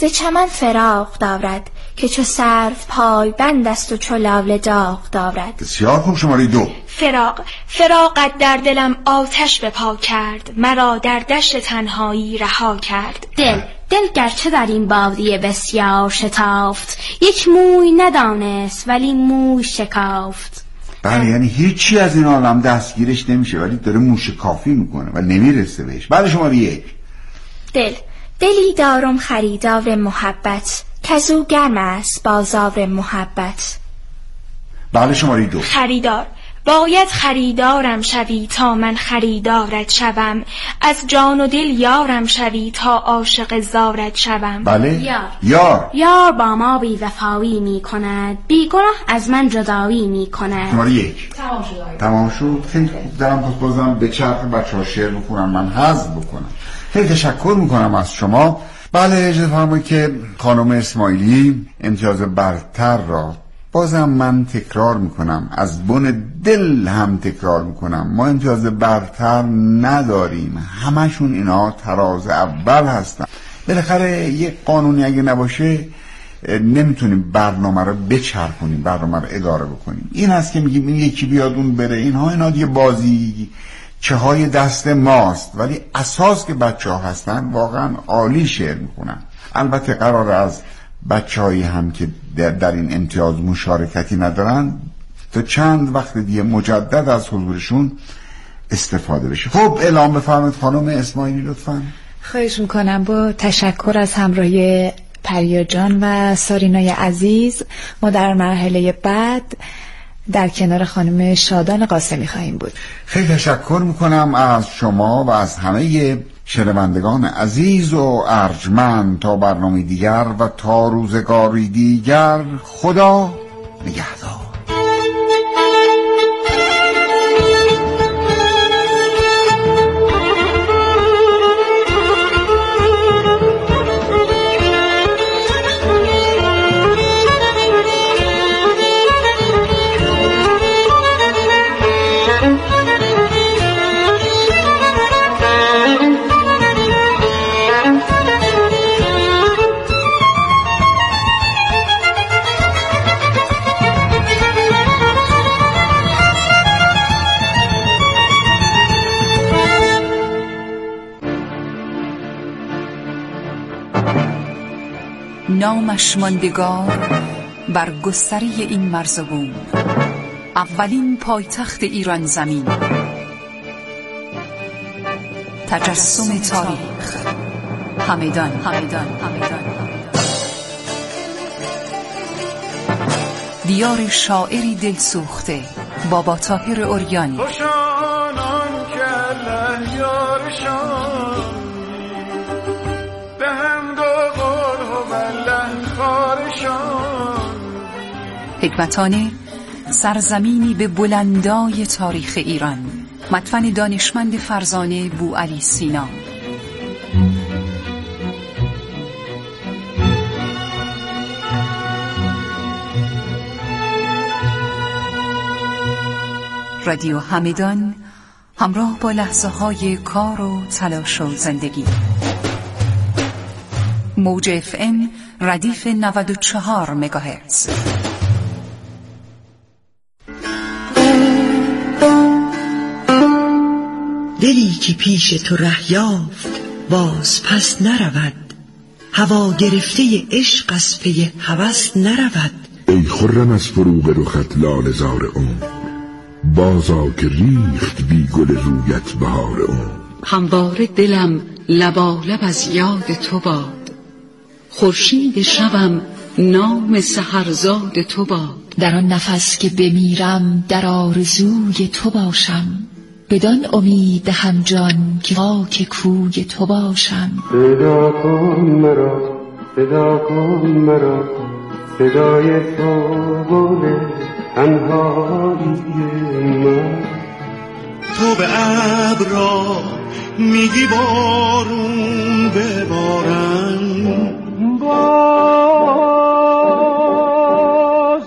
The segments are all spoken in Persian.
ز چمن فراق دارد که چو سرو پای بند است و چو لاله داغ دارد. بسیار خوب. شماره 2. فراقت در دلم آتش به پا کرد، مرا در دشت تنهایی رها کرد. دل گرچه در این بادیه بسیار شتافت، یک موی ندانست ولی موی شکافت. بله، یعنی هیچی از این عالم دستگیرش نمیشه ولی داره موشکافی میکنه و نمیرسه بهش. بعد شماره 1. دلی دارم خریدار محبت، کزو گرم است بازار محبت. بعد شماره 2. خریدار باید خریدارم شوی تا من خریدارت شوم، از جان و دل یارم شوی تا عاشق زارت شوم. بله. یار با ما بی وفایی می کند، بی گناه از من جدایی می کند. شماره 1. تمام شد. خیلی خوب. دارم پس بازم به چرخ بچه‌ها شعر بخونم، من حذف بکنم. خیلی تشکر میکنم از شما. بله، اجازه فرمایید که خانم اسماعیلی امتیاز برتر را بازم من تکرار میکنم، از بن دل هم تکرار میکنم، ما امتیاز برتر نداریم، همشون اینا تراز اول هستن. بالاخره یک قانونی اگه نباشه نمیتونیم برنامه رو بچرخونیم، برنامه رو اداره بکنیم. این هست که میگیم این یکی بیاد اون بره، اینا دیگه بازی چه های دست ماست، ولی اساس که بچه ها هستن واقعا عالی شعر میخونن. البته قراره از بچه هایی هم که در این امتیاز مشارکتی ندارن تا چند وقت دیگه مجدد از حضورشون استفاده بشه. خب اعلام بفرمایید خانم اسماعیلی لطفاً. خواهش میکنم. با تشکر از همراهی پریا جان و سارینای عزیز، ما در مرحله بعد در کنار خانم شادان قاسمی خواهیم بود. خیلی تشکر میکنم از شما و از همه شنوندگان عزیز و ارجمند. تا برنامه دیگر و تا روزگاری دیگر، خدا نگهدار. نامش ماندگار بر گستره این مرز و بوم، اولین پایتخت ایران زمین، تجسم تاریخ، همدان. دیار شاعری دلسوخته، بابا طاهر عریانی. حکمتانه سرزمینی به بلندای تاریخ ایران، مدفن دانشمند فرزانه بوعلی سینا. رادیو همدان، همراه با لحظه های کار و تلاش و زندگی. موج FM ردیف 94 مگاهرتز. دلی که پیش تو ره یافت باز پس نرود، هوا گرفته عشق از پی هوس نرود. ای خرم از فروغ رخت لاله زار عمر، بازا که ریخت بی گل رویت بهار عمر. همواره دلم لبالب از یاد تو باد، خورشید شبم نام سحرزاد تو باد. در آن نفس که بمیرم در آرزوی تو باشم، بدان امید هم جان که خاک کوی تو باشم. صدا کن مرا، صدا کن مرا، صدای تو بوده تنهایی من. تو به ابرا میگی بارون ببارم، باز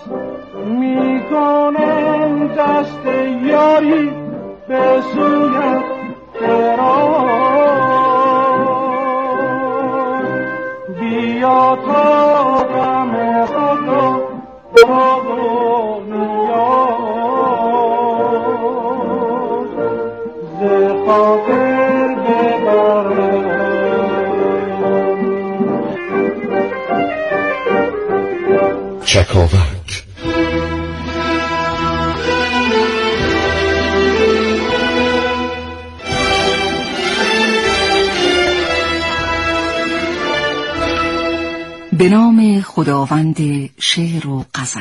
میکنم دست یاری به سویت دراز. بیا چکاوک. به نام خداوند شعر و غزل.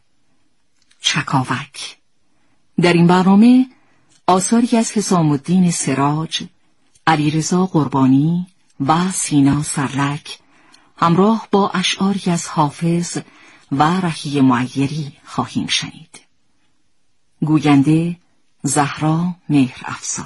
چکاوک. در این برنامه آثاری از حسام الدین سراج، علیرضا قربانی و سینا سرلک همراه با اشعاری از حافظ و رهی معیری خواهیم شنید. گوینده زهرا مهرافزا.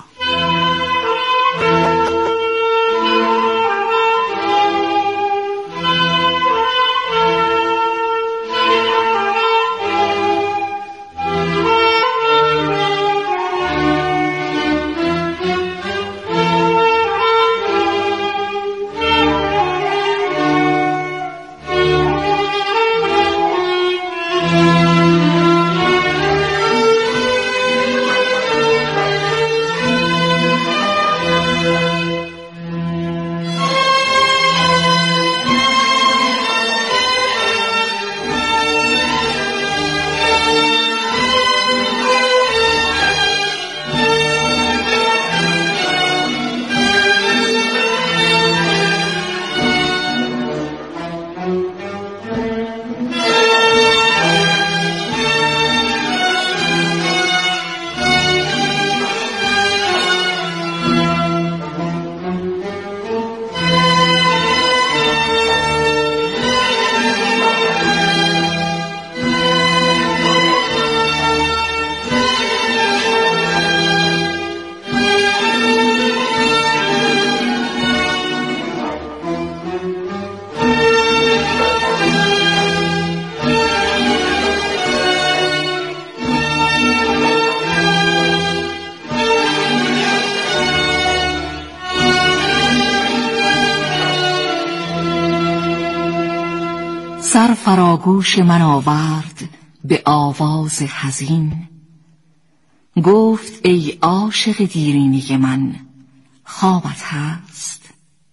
سر فراگوش من آورد به آواز حزین، گفت ای عاشق دیرینه من خوابت هست.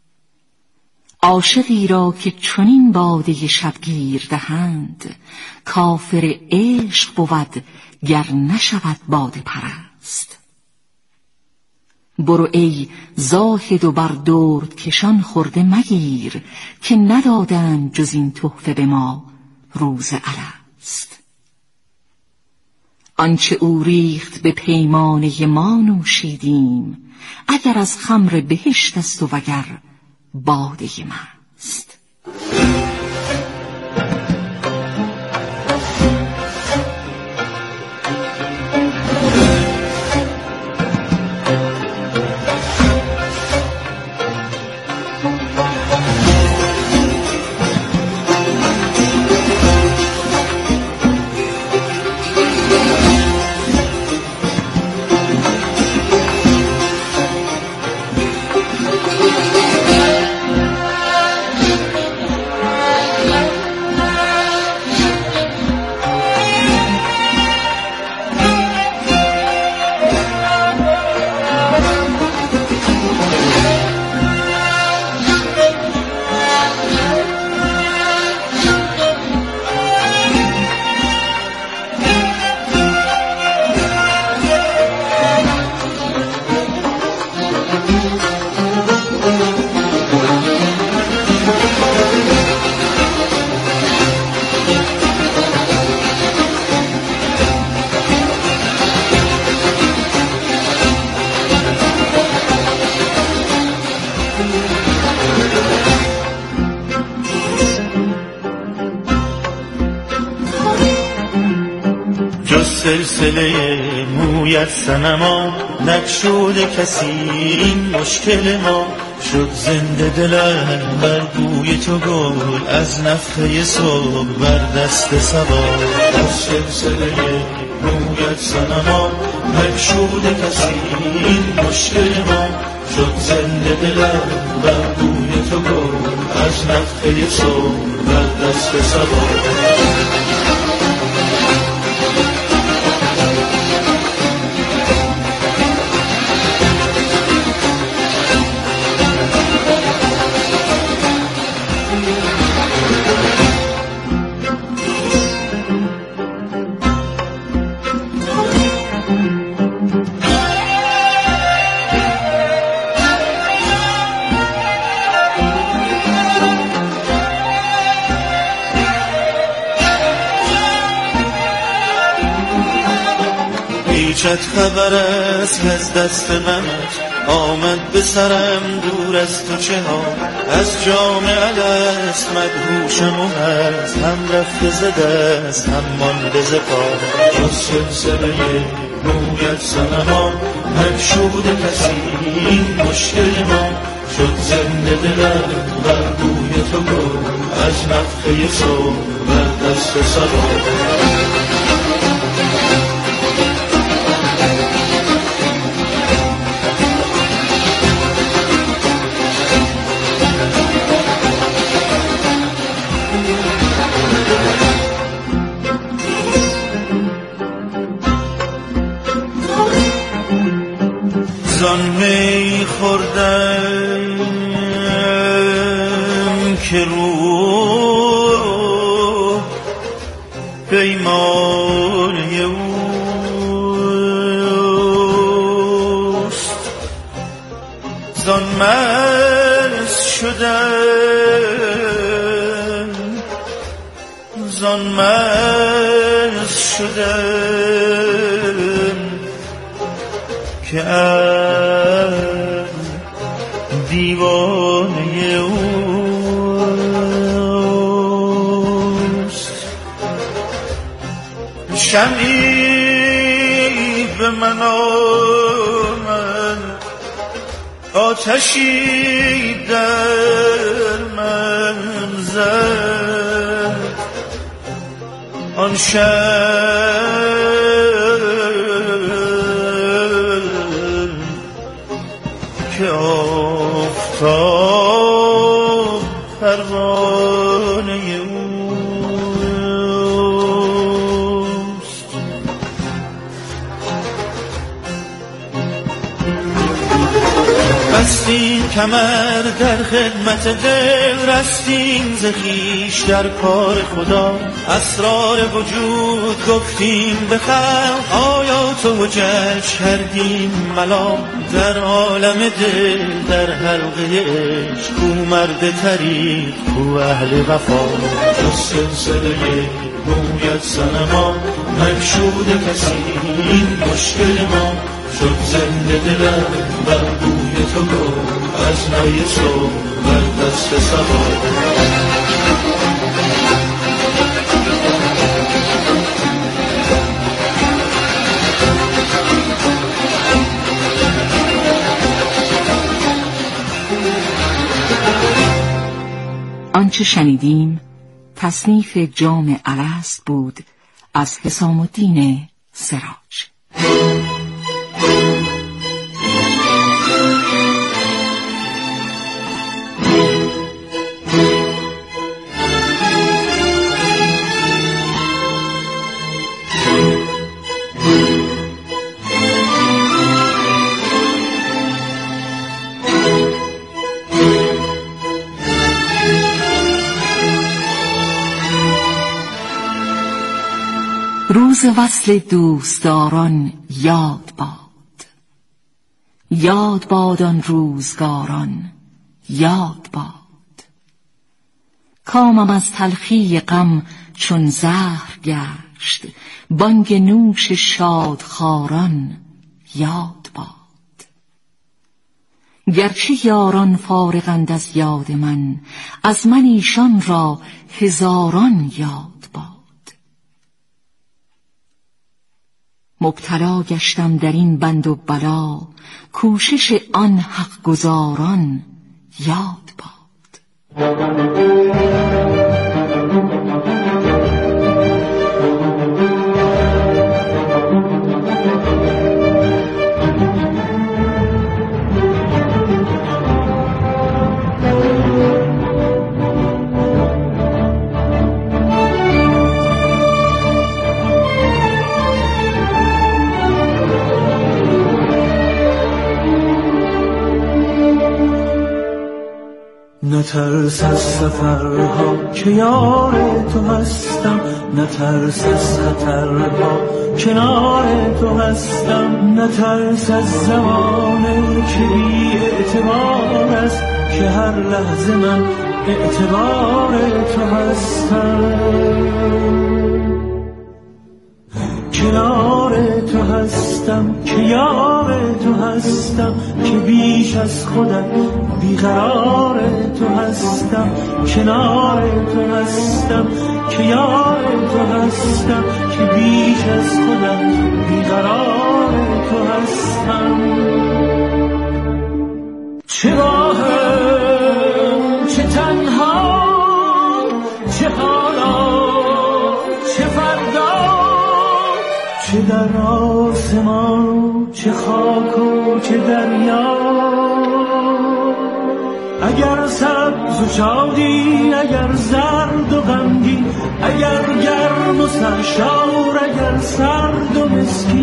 عاشقی را که چنین باده شبگیر دهند، کافر عشق بود گر نشود باده پرست. برو ای زاهد و بر درد کشان خورده مگیر، که ندادند جز این تحفه به ما روز الست. آنچه او ریخت به پیمانه ما نوشیدیم، اگر از خمر بهشت است و وگر باده مست. سلسله مویت صنما نگشوده کسی این مشکل ما. شد زنده دلم بر بوی تو گل از نفخه صبح بر دست صبا. از سلسله مویت صنما نگشوده کسی این مشکل ما. شد زنده دلم بر بوی تو گل از نفخه صبح در دست صبا. هیچت خبر است از دست منت آمد به سرم دور از تو چه ها. از جام الست مدهوشم و هست هم رفته زده است هم مانده ز پا. جز سلسله مویت صنما مگشوده کسی این مشکل ما. شد زنده دلم بر بوی تو گل از نفخه صبح بر دست صبا. زان می خوردم که روح پیمانه اوست. زان مست شدم زان مست شدم که دیوانه اوست. شمعی به من آمد آتشی در من زد. آن که آفتاب پروانه اوست. بستیم کمر در خدمت دل رستیم ز خویش در کار خدا. اسرار وجود گفتیم به خلق آیات و حجج کردیم ملام. در عالم دل در حلقه عشق کو مرد طریق کو اهل وفا. جز سلسله مویت صنما مگشوده کسی این مشکل ما. شد زنده دلم بر بوی تو گل از نای صبح بر دست صبا. آنچه شنیدیم تصنیف جام الست بود از حسام الدین سراج. روز وصل دوستداران یاد باد. یاد باد آن روزگاران یاد باد. کامم از تلخی غم چون زهر گشت. بانگ نوش شادخواران یاد باد. گرچه یاران فارغند از یاد من، از من ایشان را هزاران یاد باد. مبتلا گشتم در این بند و بلا، کوشش آن حق گزاران یاد باد. نترس از سفرها که یار تو هستم، نترس از خطرها کنار تو هستم، نترس از زمانه که بی اعتبار است که هر لحظه من اعتبار تو هستم. کنار تو هستم که یار تو هستم، که بیش از خودت بیقرار تو هستم. کنار تو هستم که یار تو هستم، که بیش از خودت بیقرار تو هستم. چه راهم چه تنها، چه حالا چه فردا، چه در آسمان چه خاک و چه دریا. اگر سبز و شادی، اگر زرد و غمگین، اگر گرم و سرشار، اگر سرد و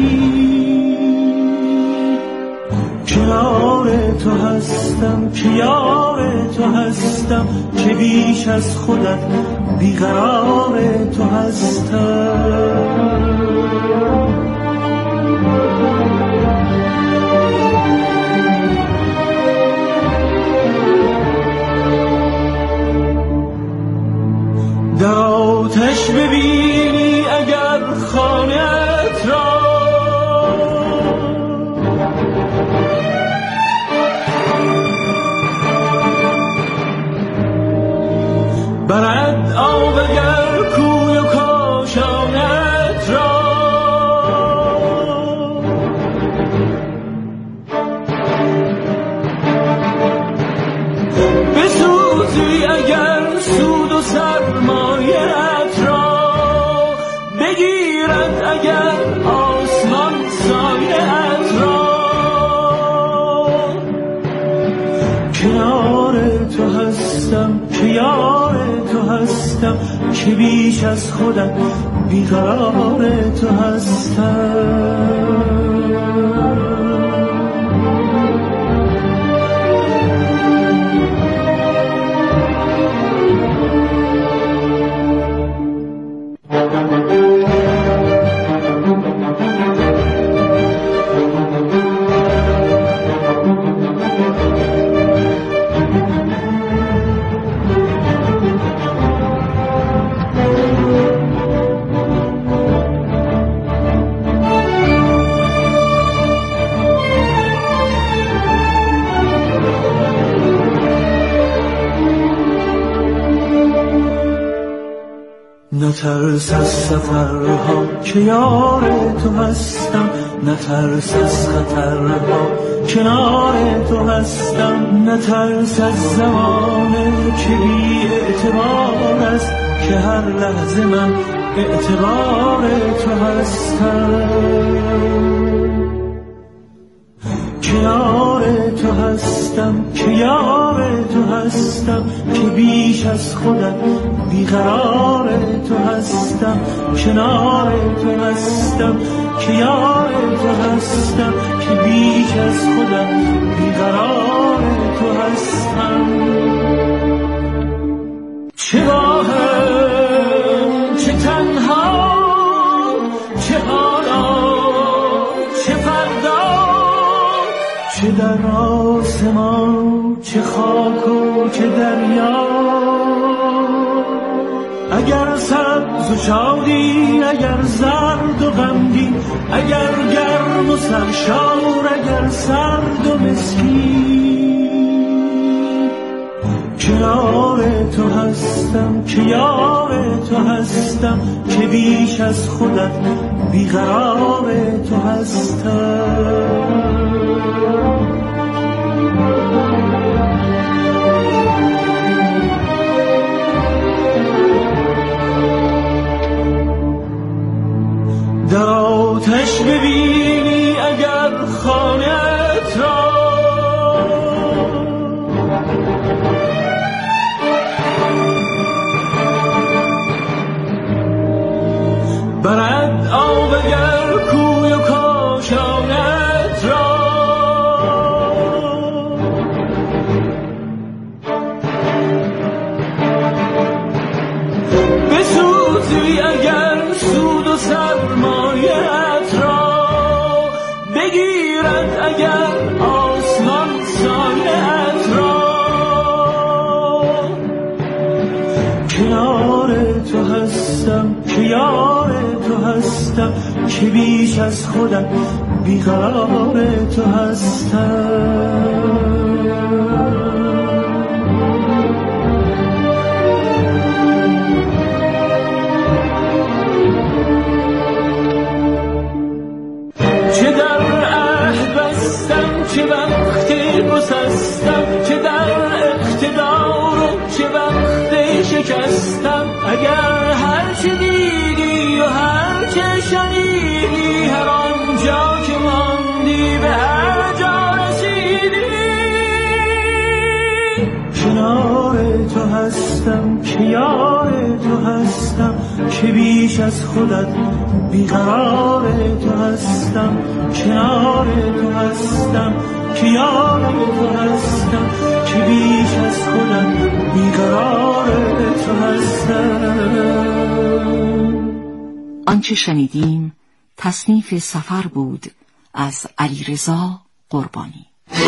مسکین، کنار تو هستم که یار تو هستم، که بیش از خودت بیقرار تو هستم. در آتش ببینی اگر خانه‌ات را، برد آب اگر کوی و کاشانت را. بسوزی اگر سود و سرمایت را، بگیرد اگر آسمان سایت را. کنار تو هستم که یار تو هستم، که بیش از خودت بیقرار تو هستم. نترس از سفرها که یار تو هستم، نترس از خطرها کنار تو هستم، نترس از زمانه که بی اعتبار است که هر لحظه من اعتبار تو هستم. کنار تو هستم که یار تو هستم، که بیش از خودت بیقرار تو هستم. کنار تو هستم که یار تو هستم، که بیش از خودت بیقرار تو هستم. چه راهم چه تنها، چه حالا چه فردا، چه در آسمان چه خاک و چه دریا. اگر سبز و شادی، اگر زرد و غمگین، اگر گرم و سرشار، اگر سرد و مسکین، کنار تو هستم که یار تو هستم، که بیش از خودت بیقرار تو هستم. در آتش ببینی اگر خانه‌ات را، برد آب اگر کوی و کاشانت را. سرمایه‌ات را بگیرد اگر آسمان سایه‌ات را. کنار تو هستم که یار تو هستم که بیش از خودم بیقرار تو هستم. چه در عهد بستم چه وقتی گسستم، چه در اقتدار و چه وقتی شکستم. اگر هر چه دیدی و هر چه شنیدی هر آنجا که ماندی به هر جا رسیدی. کنار تو هستم که یار تو هستم که بیش از خودت بیقرار تو هستم. کنار تو هستم که یار تو هستم که بیش از خودم بیقرار تو هستم. آنچه شنیدیم تصنیف سفر بود از علیرضا قربانی.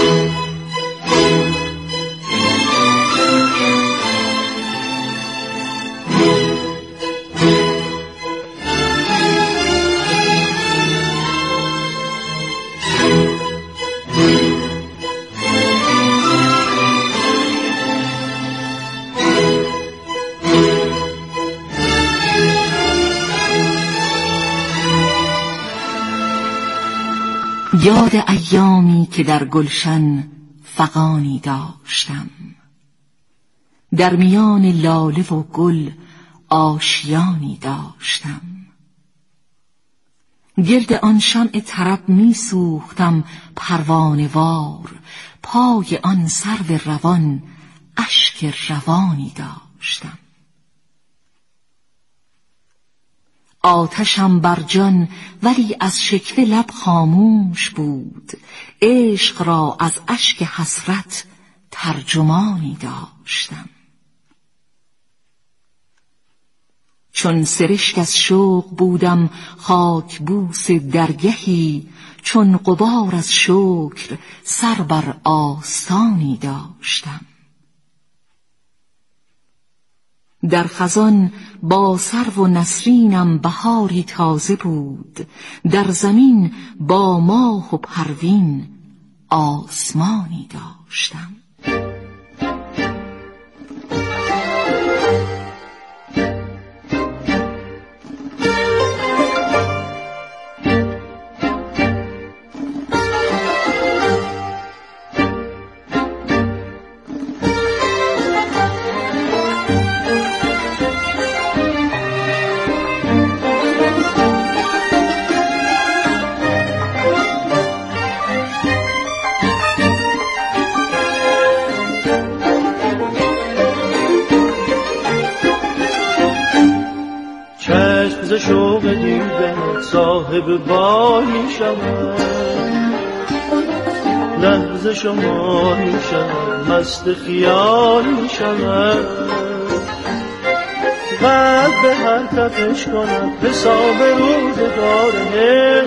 یاد ایامی که در گلشن فغانی داشتم، در میان لاله و گل آشیانی داشتم. گرد آن شمع طرب می سوختم پروانه وار، پای آن سرو روان اشک روانی داشتم. آتشم بر جان ولی از شکوه لب خاموش بود، عشق را از اشک حسرت ترجمانی داشتم. چون سرشک از شوق بودم خاک بوس درگهی، چون غبار از شکر سر بر آستانی داشتم. در خزان با سرو و نسرینم بهاری تازه بود، در زمین با ماه و پروین آسمانی داشتم. شوق دیدن صاحب بالی شود، لحظه شماری شود، مست خیالی شود. قلب به هر تپش کند حساب روزگاره،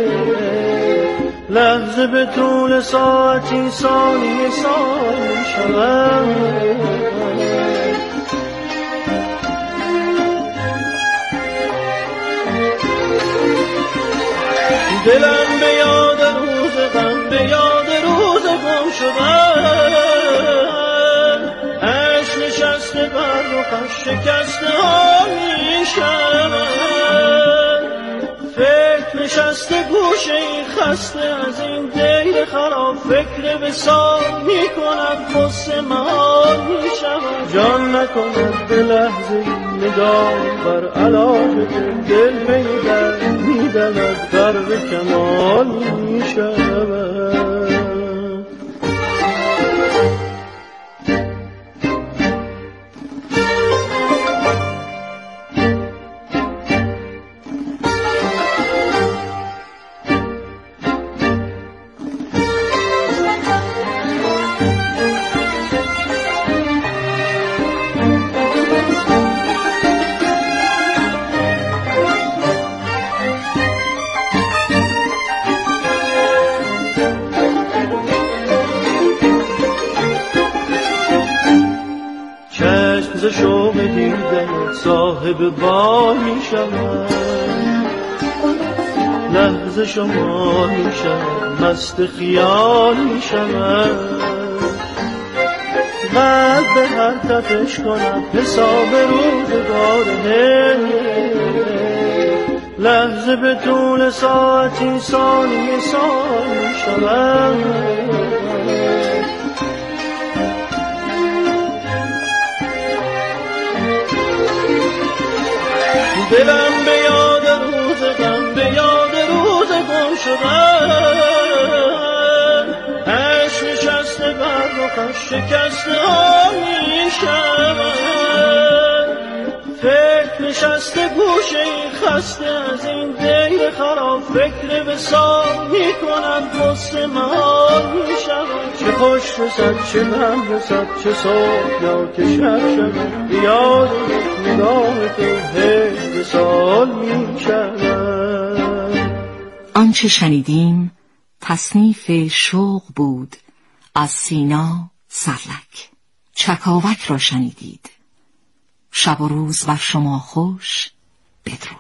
لحظه به طول ساعتی ثانیه سالی شود. دلم به یاد روز غم، به یاد روز گم شدن، عشق نشسته بر رخش شکسته ها می شود. فکر نشسته گوشه این خسته از این دیر خراب، فکر وصال می کند غصه محال می شود. جان نکند به لحظه نگاه بر علاج دل میدن میدند غرق کمال می شود. شود، صاحب بال می شود، لحظه شما می شود، مست خیال می شود. قلب به هر تپش کند حساب روزگاره، لحظه به طول ساعتی ثانیه سال می شود. دلم به یاد روز غم، به یاد روز گم شدن، عشق نشسته بر رخش شکسته ها می شود. فکر نشسته گوشه این خسته از این دیر خراب، فکر وصال می کند غصه محال می شود. چه خوش رسد چه غم رسد، چه صبح یا که شب شود، یاد یک نگاه تو هی وصال می شود. آنچه شنیدیم تصنیف شوق بود از سینا سرلک. چکاوک را شنیدید. شب و روز بر شما خوش. بدرود.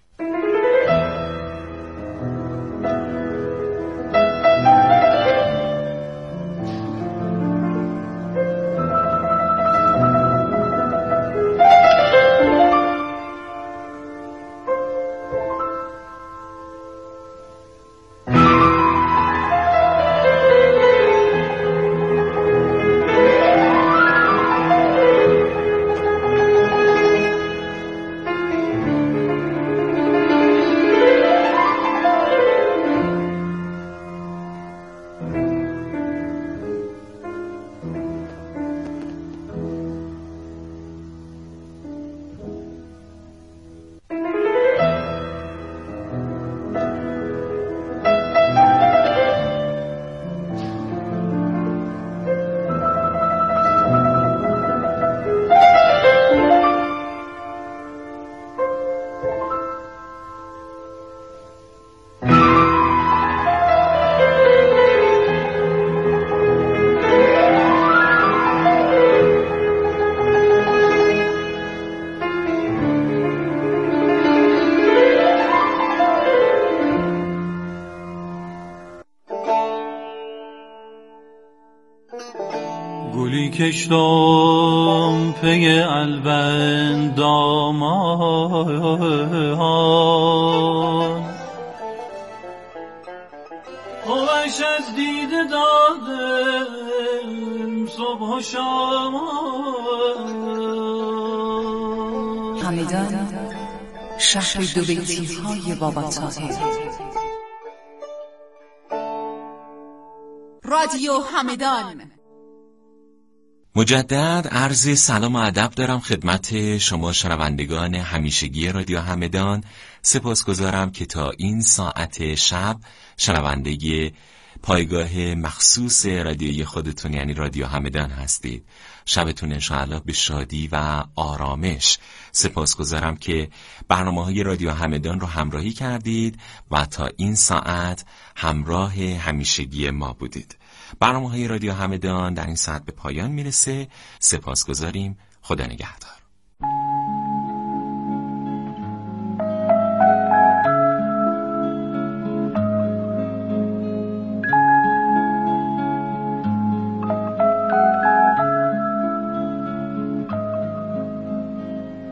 گلی کشتم پی البندامان، خوش از دیده دادم صبح و شامان. همدان شهر دو بیتی‌های بابا طاهر. رادیو همدان. مجدد عرض سلام و ادب دارم خدمت شما شنوندگان همیشگی رادیو همدان. سپاسگزارم که تا این ساعت شب شنونده پایگاه مخصوص رادیوی خودتون یعنی رادیو همدان هستید. شبتون انشاءالله به شادی و آرامش. سپاسگزارم که برنامه‌های رادیو همدان رو همراهی کردید و تا این ساعت همراه همیشگی ما بودید. برنامه‌های رادیو همدان در این ساعت به پایان میرسه. سپاسگزاریم. خدا نگهدار.